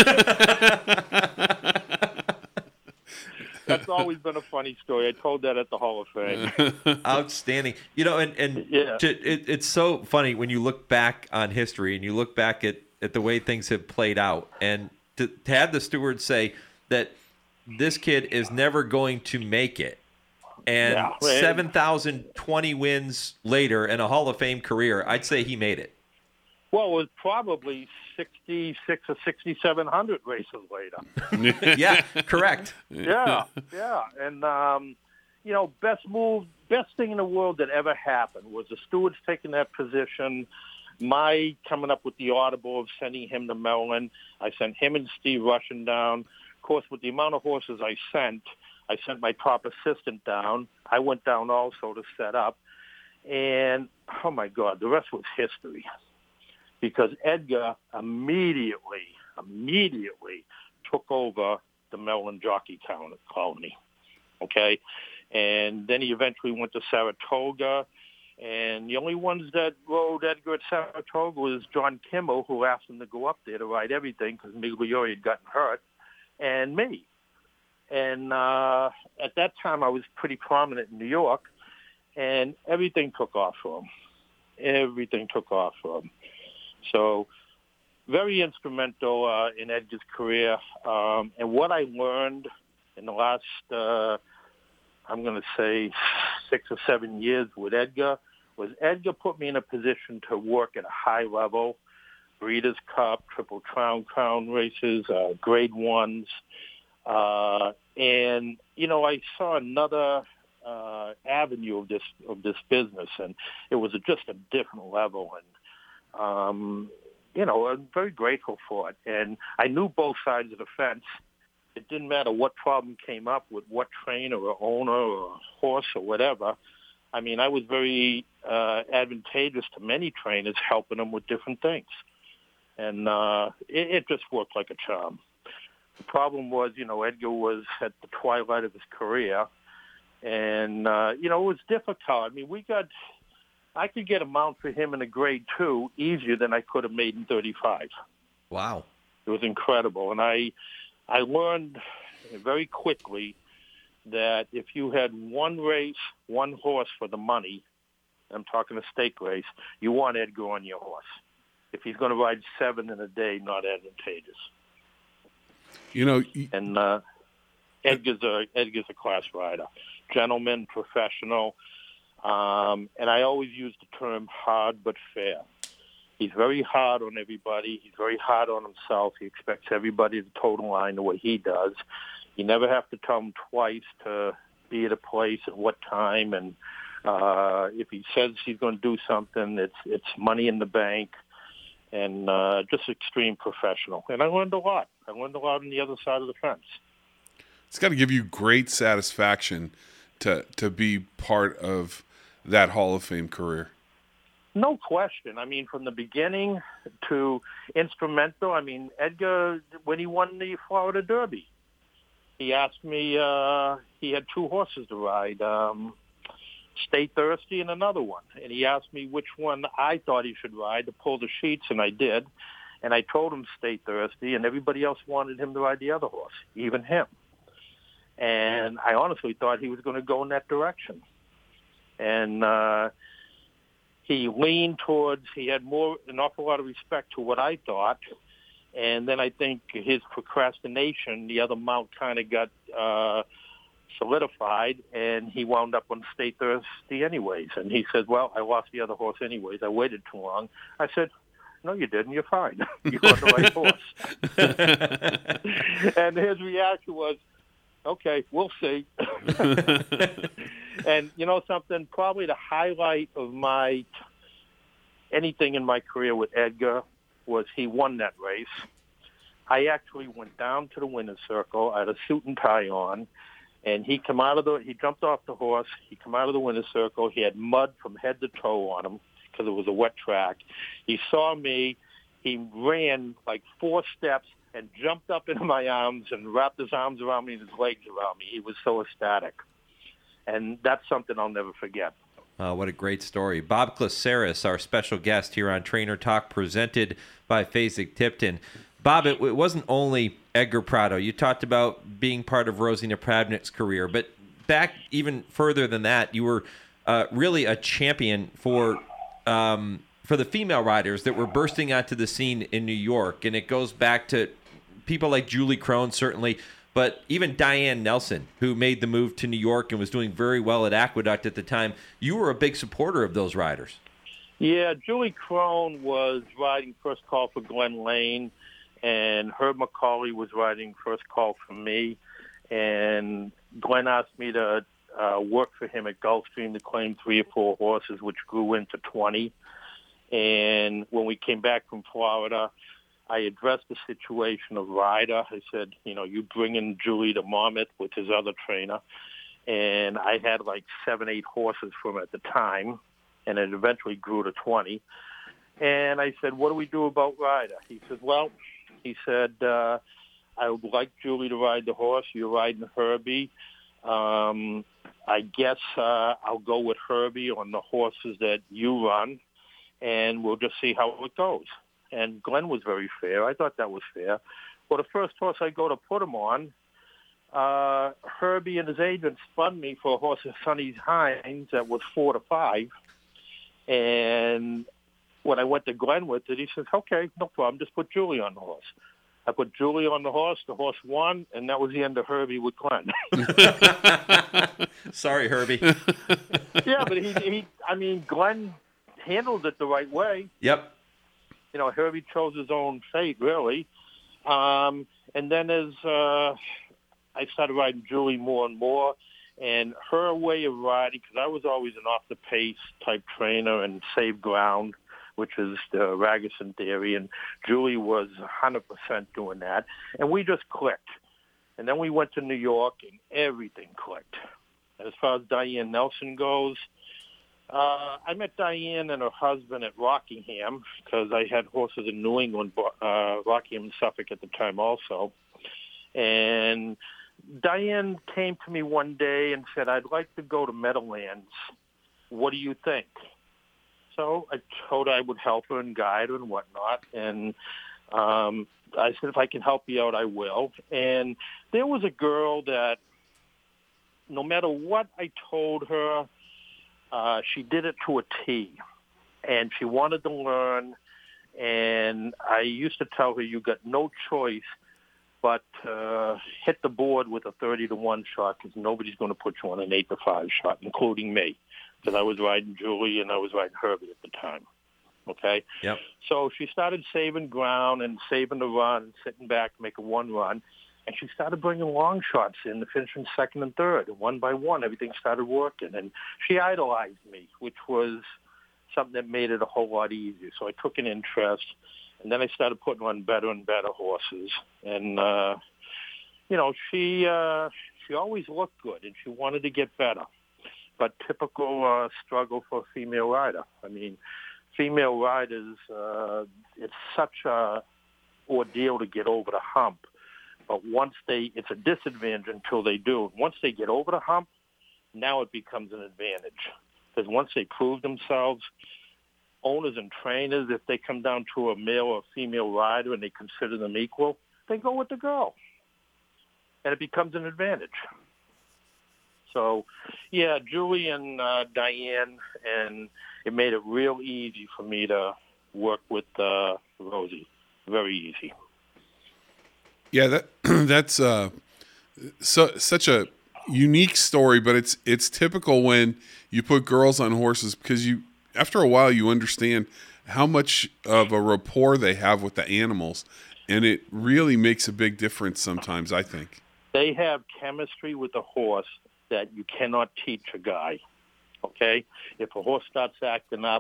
that? That's always been a funny story. I told that at the Hall of Fame. Outstanding. You know, and yeah. It's so funny when you look back on history and you look back at the way things have played out, and to have the stewards say that this kid is never going to make it. And 7,020 wins later in a Hall of Fame career, I'd say he made it. Well, it was probably 66 or 6,700 races later. Yeah, correct. Yeah. And, best thing in the world that ever happened was the stewards taking that position, my coming up with the audible of sending him to Maryland. I sent him and Steve Russian down. Of course, with the amount of horses I sent my top assistant down. I went down also to set up. And, oh, my God, the rest was history. Because Edgar immediately took over the Maryland Jockey Colony, okay? And then he eventually went to Saratoga. And the only ones that rode Edgar at Saratoga was John Kimmel, who asked him to go up there to ride everything because Migliore had gotten hurt, and me. And at that time, I was pretty prominent in New York, and everything took off for him. So very instrumental in Edgar's career. And what I learned in the last, I'm going to say 6 or 7 years with Edgar, was Edgar put me in a position to work at a high level, Breeders' Cup, Triple Crown races, Grade 1s. And, I saw another avenue of this business, and it was just a different level. And, I'm very grateful for it. And I knew both sides of the fence. It didn't matter what problem came up with what trainer or owner or horse or whatever. I mean, I was very advantageous to many trainers, helping them with different things. And it just worked like a charm. The problem was, Edgar was at the twilight of his career. And, it was difficult. I mean, I could get a mount for him in a Grade 2 easier than I could have made in 35. Wow. It was incredible. And I learned very quickly that if you had one race, one horse for the money, I'm talking a stake race, you want Edgar on your horse. If he's going to ride 7 in a day, not advantageous. And Edgar's a class rider, gentleman, professional. And I always use the term hard but fair. He's very hard on everybody. He's very hard on himself. He expects everybody to toe the line the way he does. You never have to tell him twice to be at a place at what time. And if he says he's going to do something, it's money in the bank. And just extreme professional. And I learned a lot. I learned a lot on the other side of the fence. It's got to give you great satisfaction to be part of that Hall of Fame career. No question. I mean, from the beginning to instrumental. I mean, Edgar, when he won the Florida Derby, he asked me, he had 2 horses to ride, Stay Thirsty and another one. And he asked me which one I thought he should ride to pull the sheets, and I did. And I told him Stay Thirsty, and everybody else wanted him to ride the other horse, even him. And I honestly thought he was going to go in that direction. And he leaned towards, he had an awful lot of respect to what I thought. And then I think his procrastination, the other mount kind of got solidified, and he wound up on Stay Thirsty anyways. And he said, well, I lost the other horse anyways. I waited too long. I said, no, you didn't. You're fine. You got the right horse. And his reaction was, okay, we'll see. And you know something? Probably the highlight of my anything in my career with Edgar was he won that race. I actually went down to the winner's circle. I had a suit and tie on, and he jumped off the horse. He came out of the winner's circle. He had mud from head to toe on him because it was a wet track. He saw me. He ran like 4 steps and jumped up into my arms and wrapped his arms around me and his legs around me. He was so ecstatic. And that's something I'll never forget. What a great story. Bob Klasaris, our special guest here on Trainer Talk, presented by Fasig-Tipton. Bob, it wasn't only Edgar Prado. You talked about being part of Rosie Napravnik's career, but back even further than that, you were really a champion for the female riders that were bursting onto the scene in New York. And it goes back to people like Julie Crone, certainly, but even Diane Nelson, who made the move to New York and was doing very well at Aqueduct at the time. You were a big supporter of those riders. Yeah, Julie Crone was riding first call for Glenn Lane, and Herb McCauley was riding first call for me. And Glenn asked me to work for him at Gulfstream to claim 3 or 4 horses, which grew into 20. And when we came back from Florida, I addressed the situation of Ryder. I said, you bring in Julie to Monmouth with his other trainer. And I had like 7, 8 horses for him at the time, and it eventually grew to 20. And I said, what do we do about Ryder? He said, I would like Julie to ride the horse. You're riding Herbie. I guess I'll go with Herbie on the horses that you run, and we'll just see how it goes. And Glenn was very fair. I thought that was fair. Well, the first horse I go to put him on, Herbie and his agent spun me for a horse of Sonny Hines that was 4 to 5. And when I went to Glenn with it, he says, okay, no problem, just put Julie on the horse. I put Julie on the horse won, and that was the end of Herbie with Glenn. Sorry, Herbie. Yeah, but Glenn handled it the right way. Yep. Herbie chose his own fate, really. And then as I started riding Julie more and more, and her way of riding, because I was always an off-the-pace type trainer and save ground, which is the Ragusan theory, and Julie was 100% doing that. And we just clicked. And then we went to New York, and everything clicked. And as far as Diane Nelson goes, I met Diane and her husband at Rockingham because I had horses in New England, Rockingham and Suffolk at the time also. And Diane came to me one day and said, I'd like to go to Meadowlands. What do you think? So I told her I would help her and guide her and whatnot. And I said, if I can help you out, I will. And there was a girl that no matter what I told her, she did it to a T. And she wanted to learn. And I used to tell her, you got no choice but hit the board with a 30-1 shot because nobody's going to put you on an 8-5 shot, including me, because I was riding Julie and I was riding Herbie at the time. Okay? Yep. So she started saving ground and saving the run, sitting back, making one run, and she started bringing long shots in to finish in second and third. And one by one, everything started working. And she idolized me, which was something that made it a whole lot easier. So I took an interest. And then I started putting on better and better horses. And, she always looked good, and she wanted to get better. But typical struggle for a female rider. I mean, female riders, it's such a ordeal to get over the hump. But it's a disadvantage until they do. Once they get over the hump, now it becomes an advantage. Because once they prove themselves, owners and trainers, if they come down to a male or female rider and they consider them equal, they go with the girl. And it becomes an advantage. So, yeah, Julie and Diane, and it made it real easy for me to work with Rosie. Very easy. Yeah, that's such a unique story, but it's typical when you put girls on horses because after a while you understand how much of a rapport they have with the animals, and it really makes a big difference sometimes, I think. They have chemistry with the horse that you cannot teach a guy, okay? If a horse starts acting up,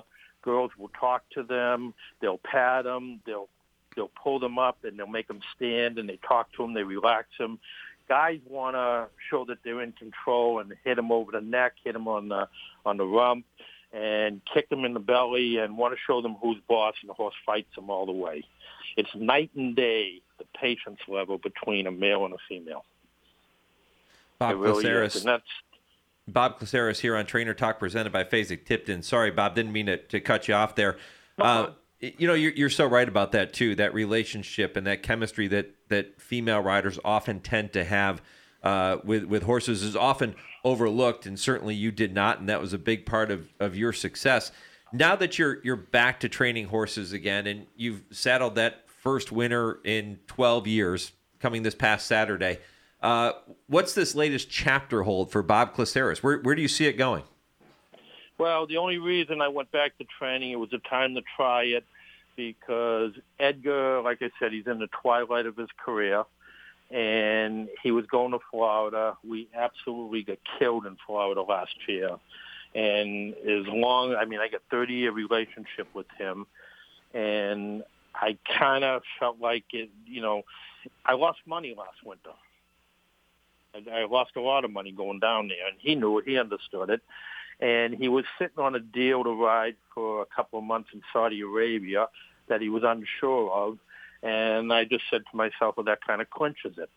girls will talk to them. They'll pat them. They'll pull them up, and they'll make them stand, and they talk to them. They relax them. Guys want to show that they're in control and hit them over the neck, hit them on the rump, and kick them in the belly, and want to show them who's boss, and the horse fights them all the way. It's night and day, the patience level between a male and a female. Bob Glaceris. Really Bob Glaceris here on Trainer Talk, presented by Fasig-Tipton. Sorry, Bob, didn't mean to cut you off there. You're so right about that too. That relationship and that chemistry that female riders often tend to have with horses is often overlooked, and certainly you did not, and that was a big part of your success. Now that you're back to training horses again, and you've saddled that first winner in 12 years, coming this past Saturday. What's this latest chapter hold for Bob Glaceris? Where do you see it going? Well, the only reason I went back to training, it was a time to try it, because Edgar, like I said, he's in the twilight of his career, and he was going to Florida. We absolutely got killed in Florida last year. And I got a 30-year relationship with him, and I kind of felt like I lost money last winter. I lost a lot of money going down there, and he knew it. He understood it. And he was sitting on a deal to ride for a couple of months in Saudi Arabia that he was unsure of. And I just said to myself, well, that kind of clinches it.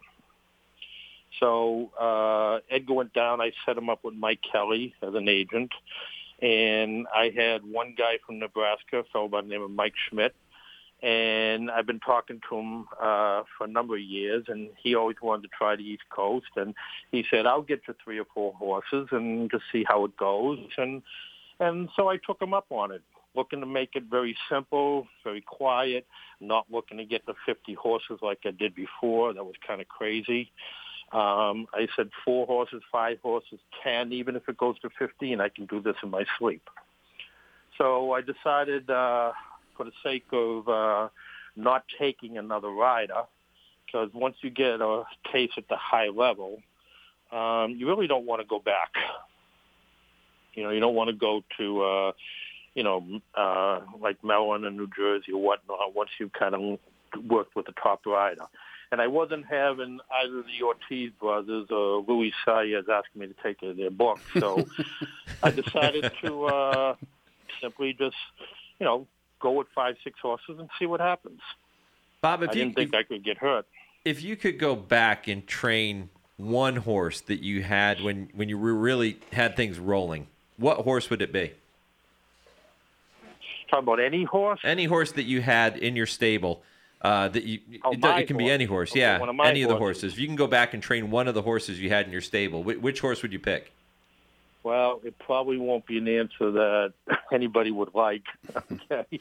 So Edgar went down. I set him up with Mike Kelly as an agent. And I had one guy from Nebraska, a fellow by the name of Mike Schmidt. And I've been talking to him for a number of years, and he always wanted to try the East Coast. And he said, I'll get you 3 or 4 horses and just see how it goes. And so I took him up on it, looking to make it very simple, very quiet, not looking to get the 50 horses like I did before. That was kind of crazy. I said 4 horses, 5 horses, 10, even if it goes to 15, I can do this in my sleep. So I decided, for the sake of not taking another rider, because once you get a case at the high level, you really don't want to go back. You don't want to go to, like Mellon in New Jersey or whatnot once you've kind of worked with the top rider. And I wasn't having either the Ortiz brothers or Louis Saez asking me to take their book. So I decided to simply just, go with 5, 6 horses and see what happens. Bob, I didn't think I could get hurt. If you could go back and train one horse that you had when you really had things rolling, what horse would it be? Talking about any horse? Any horse that you had in your stable. It can be any horse. Okay, yeah, any of the horses. horses. If you can go back and train one of the horses you had in your stable, which horse would you pick? Well, it probably won't be an answer that anybody would like. Okay.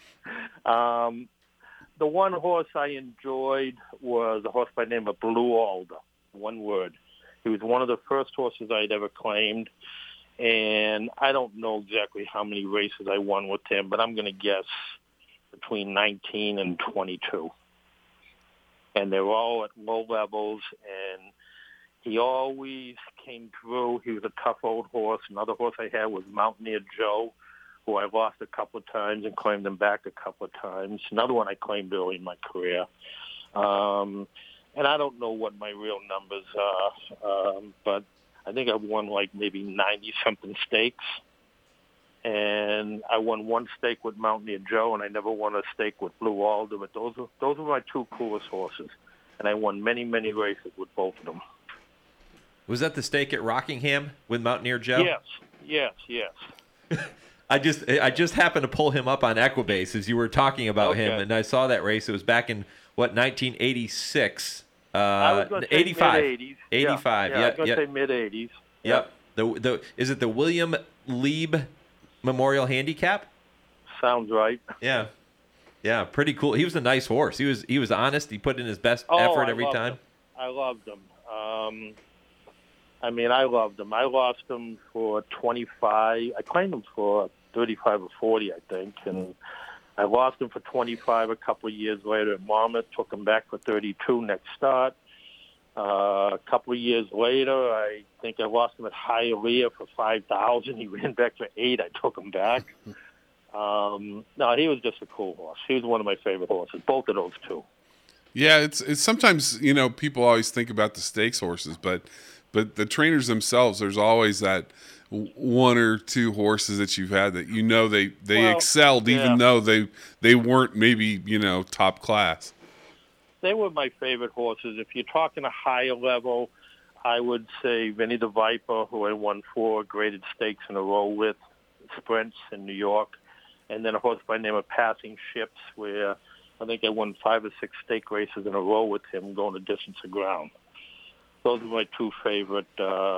The one horse I enjoyed was a horse by the name of Blue Alder, one word. He was one of the first horses I'd ever claimed, and I don't know exactly how many races I won with him, but I'm going to guess between 19 and 22. And they were all at low levels, and he always came through. He was a tough old horse. Another horse I had was Mountaineer Joe, who I lost a couple of times and claimed him back a couple of times. Another one I claimed early in my career. And I don't know what my real numbers are, but I think I won like maybe 90-something stakes. And I won one stake with Mountaineer Joe, and I never won a stake with Blue Alder. But those were my 2 coolest horses. And I won many, many races with both of them. Was that the stake at Rockingham with Mountaineer Joe? Yes. I just happened to pull him up on Equibase as you were talking about him, and I saw that race. It was back in, 1986? I was going to say 85. mid-'80s. 85, yeah. I was going to say mid-'80s. Yep. Is it the William Lieb Memorial Handicap? Sounds right. Yeah, pretty cool. He was a nice horse. He was honest. He put in his best effort every time. I loved him. I loved him. I lost him for 25. I claimed him for 35 or 40, I think, and I lost him for 25 a couple of years later at Monmouth. Took him back for 32 next start. A couple of years later, I think I lost him at Hialeah for 5,000. He ran back for 8. I took him back. No, he was just a cool horse. He was one of my favorite horses, both of those two. Yeah, it's sometimes, people always think about the stakes horses, but the trainers themselves, there's always that one or two horses that you've had that they excelled, even though they weren't maybe top class. They were my favorite horses. If you're talking a higher level, I would say Vinny the Viper, who I won 4 graded stakes in a row with, sprints in New York, and then a horse by the name of Passing Ships, where I think I won 5 or 6 stake races in a row with him going a distance of ground. Those are my 2 favorite,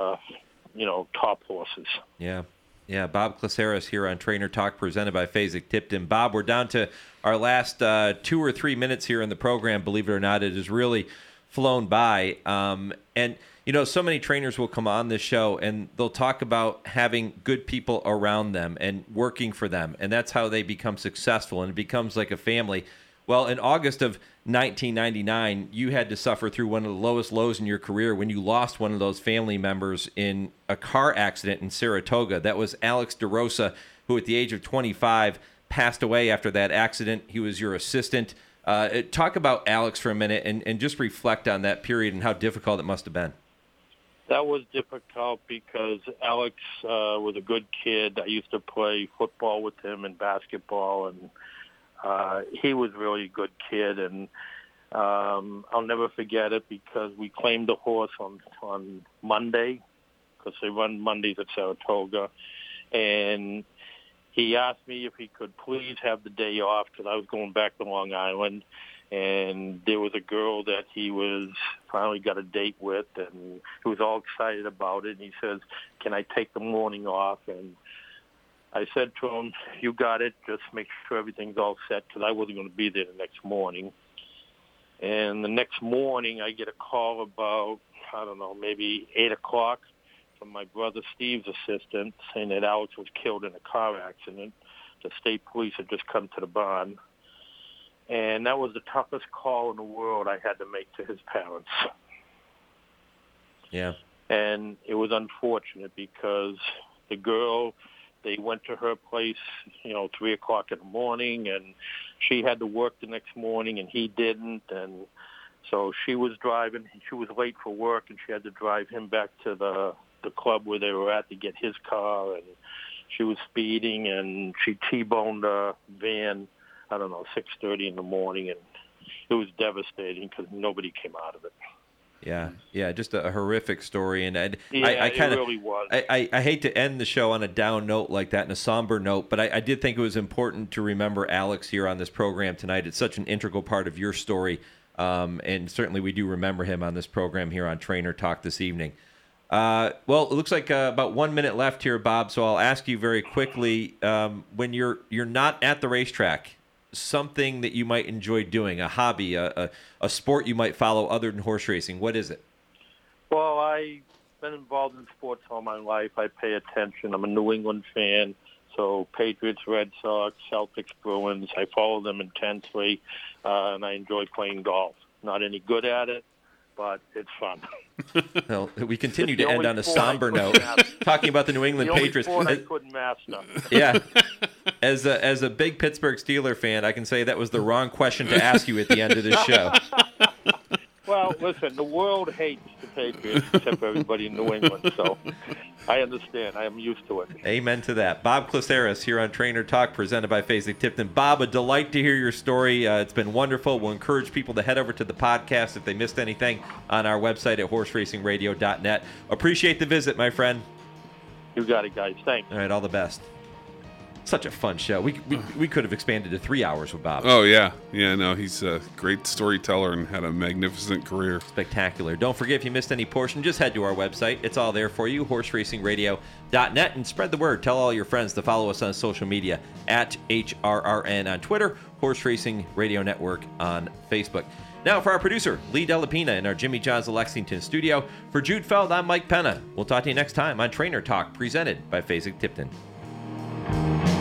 top horses. Yeah. Yeah, Bob Clissaris here on Trainer Talk, presented by Fasig-Tipton. Bob, we're down to our last 2 or 3 minutes here in the program. Believe it or not, it has really flown by. And, so many trainers will come on this show, and they'll talk about having good people around them and working for them, and that's how they become successful, and it becomes like a family. Well, in August of 1999, you had to suffer through one of the lowest lows in your career when you lost one of those family members in a car accident in Saratoga. That was Alex DeRosa, who at the age of 25 passed away after that accident. He was your assistant. Talk about Alex for a minute and just reflect on that period and how difficult it must have been. That was difficult because Alex was a good kid. I used to play football with him and basketball, and he was really a good kid, and I'll never forget it because we claimed the horse on Monday, because they run Mondays at Saratoga, and he asked me if he could please have the day off because I was going back to Long Island, and there was a girl that he was finally got a date with, and he was all excited about it, and he says, "Can I take the morning off?" And I said to him, "You got it. Just make sure everything's all set," because I wasn't going to be there the next morning. And the next morning, I get a call about, maybe 8 o'clock from my brother Steve's assistant saying that Alex was killed in a car accident. The state police had just come to the barn. And that was the toughest call in the world I had to make to his parents. Yeah. And it was unfortunate because the girl, they went to her place, 3 o'clock in the morning, and she had to work the next morning, and he didn't. And so she was driving. She was late for work, and she had to drive him back to the club where they were at to get his car. And she was speeding, and she T-boned a van, 6:30 in the morning, and it was devastating because nobody came out of it. Yeah, just a horrific story, and it really was. I hate to end the show on a down note like that, and a somber note, but I did think it was important to remember Alex here on this program tonight. It's such an integral part of your story, and certainly we do remember him on this program here on Trainer Talk this evening. Well, it looks like about 1 minute left here, Bob. So I'll ask you very quickly: when you're not at the racetrack, something that you might enjoy doing, a hobby, a sport you might follow other than horse racing, what is it? Well, I've been involved in sports all my life. I pay attention. I'm a New England fan, so Patriots, Red Sox, Celtics, Bruins. I follow them intensely, and I enjoy playing golf. Not any good at it, but it's fun. Well, we continue to end on a somber note, talking about the New England Patriots. The only sport I couldn't master. Yeah. As a big Pittsburgh Steelers fan, I can say that was the wrong question to ask you at the end of this show. Well, listen, the world hates the Patriots except for everybody in New England, so I understand. I am used to it. Amen to that. Bob Clissaris here on Trainer Talk, presented by Fasig-Tipton. Bob, a delight to hear your story. It's been wonderful. We'll encourage people to head over to the podcast if they missed anything on our website at horseracingradio.net. Appreciate the visit, my friend. You got it, guys. Thanks. All right, all the best. Such a fun show. We could have expanded to 3 hours with Bob. Oh, yeah. Yeah, no, he's a great storyteller and had a magnificent career. Spectacular. Don't forget, if you missed any portion, just head to our website. It's all there for you, horseracingradio.net, and spread the word. Tell all your friends to follow us on social media at HRRN on Twitter, Horse Racing Radio Network on Facebook. Now for our producer, Lee Delapina, in our Jimmy John's of Lexington studio. For Jude Feld, I'm Mike Penna. We'll talk to you next time on Trainer Talk, presented by Fasig-Tipton.